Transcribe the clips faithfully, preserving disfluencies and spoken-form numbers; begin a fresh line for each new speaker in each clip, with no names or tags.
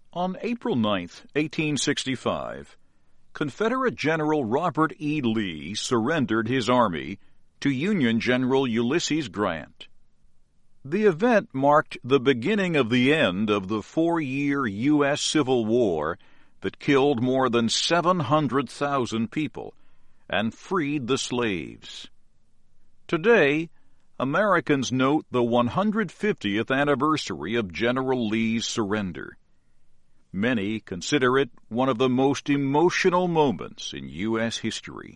On April ninth, eighteen sixty-five, Confederate General Robert E. Lee surrendered his army to Union General Ulysses Grant. The event marked the beginning of the end of the four-year U S Civil War that killed more than seven hundred thousand people and freed the slaves. Today, Americans note the one hundred fiftieth anniversary of General Lee's surrender. Many consider it one of the most emotional moments in U S history.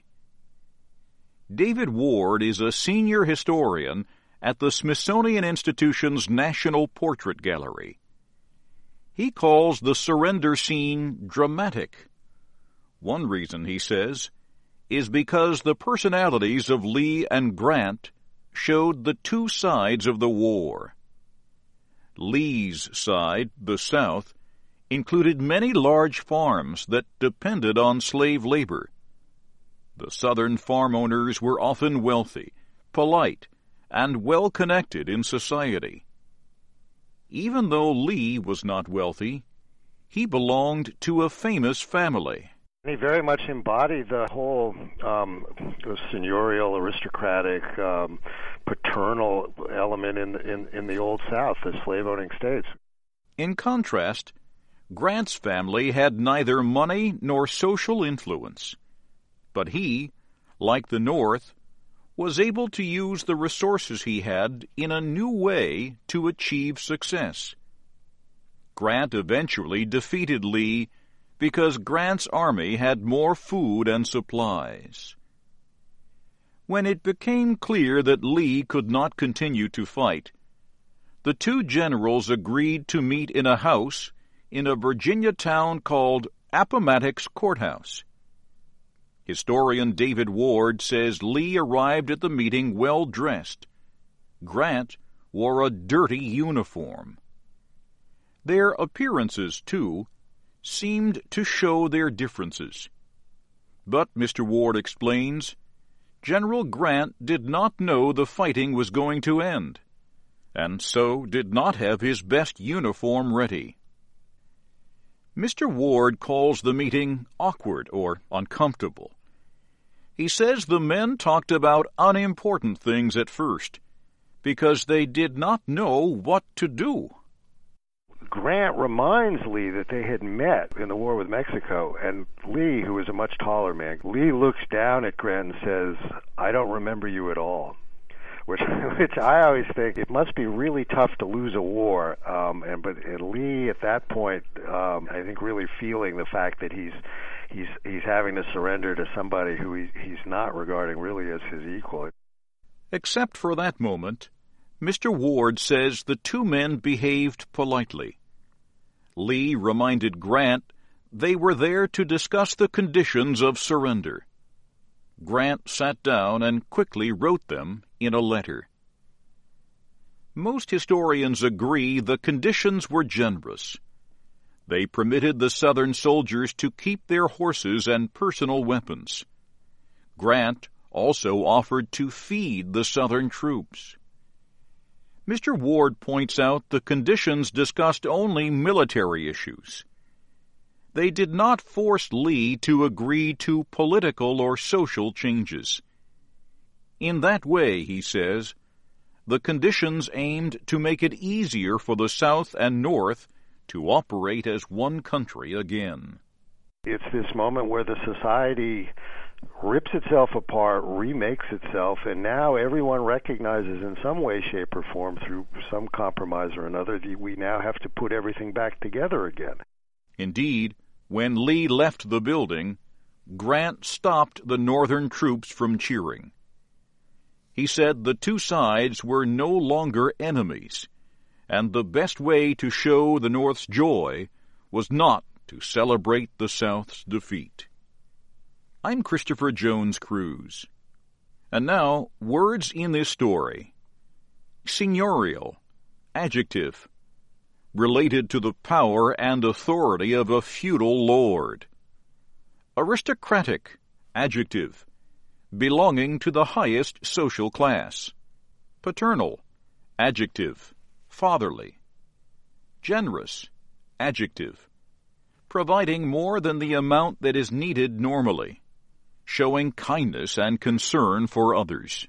David Ward is a senior historian at the Smithsonian Institution's National Portrait Gallery. He calls the surrender scene dramatic. One reason, he says, is because the personalities of Lee and Grant showed the two sides of the war. Lee's side, the South, included many large farms that depended on slave labor. The Southern farm owners were often wealthy, polite, and well-connected in society. Even though Lee was not wealthy, he belonged to a famous family.
He very much embodied the whole um, the seigneurial, aristocratic, um, paternal element in, in, in the Old South, the slave-owning states.
In contrast, Grant's family had neither money nor social influence, but he, like the North, was able to use the resources he had in a new way to achieve success. Grant eventually defeated Lee because Grant's army had more food and supplies. When it became clear that Lee could not continue to fight, the two generals agreed to meet in a house in a Virginia town called Appomattox Courthouse. Historian David Ward says Lee arrived at the meeting well-dressed. Grant wore a dirty uniform. Their appearances, too, seemed to show their differences. But, Mister Ward explains, General Grant did not know the fighting was going to end, and so did not have his best uniform ready. Mister Ward calls the meeting awkward or uncomfortable. He says the men talked about unimportant things at first because they did not know what to do.
Grant reminds Lee that they had met in the war with Mexico, and Lee, who is a much taller man, Lee looks down at Grant and says, "I don't remember you at all." Which, which I always think it must be really tough to lose a war, um, and but and Lee at that point, um, I think, really feeling the fact that he's he's he's having to surrender to somebody who he, he's not regarding really as his equal.
Except for that moment, Mister Ward says the two men behaved politely. Lee reminded Grant they were there to discuss the conditions of surrender. Grant sat down and quickly wrote them in a letter. Most historians agree the conditions were generous. They permitted the Southern soldiers to keep their horses and personal weapons. Grant also offered to feed the Southern troops. Mister Ward points out the conditions discussed only military issues. They did not force Lee to agree to political or social changes. In that way, he says, the conditions aimed to make it easier for the South and North to operate as one country again.
It's this moment where the society rips itself apart, remakes itself, and now everyone recognizes in some way, shape, or form through some compromise or another that we now have to put everything back together again.
Indeed, when Lee left the building, Grant stopped the Northern troops from cheering. He said the two sides were no longer enemies, and the best way to show the North's joy was not to celebrate the South's defeat. I'm Christopher Jones Cruz. And now, words in this story. Seigneurial, adjective, related to the power and authority of a feudal lord. Aristocratic, adjective, belonging to the highest social class. Paternal, adjective, fatherly. Generous, adjective, providing more than the amount that is needed normally, showing kindness and concern for others.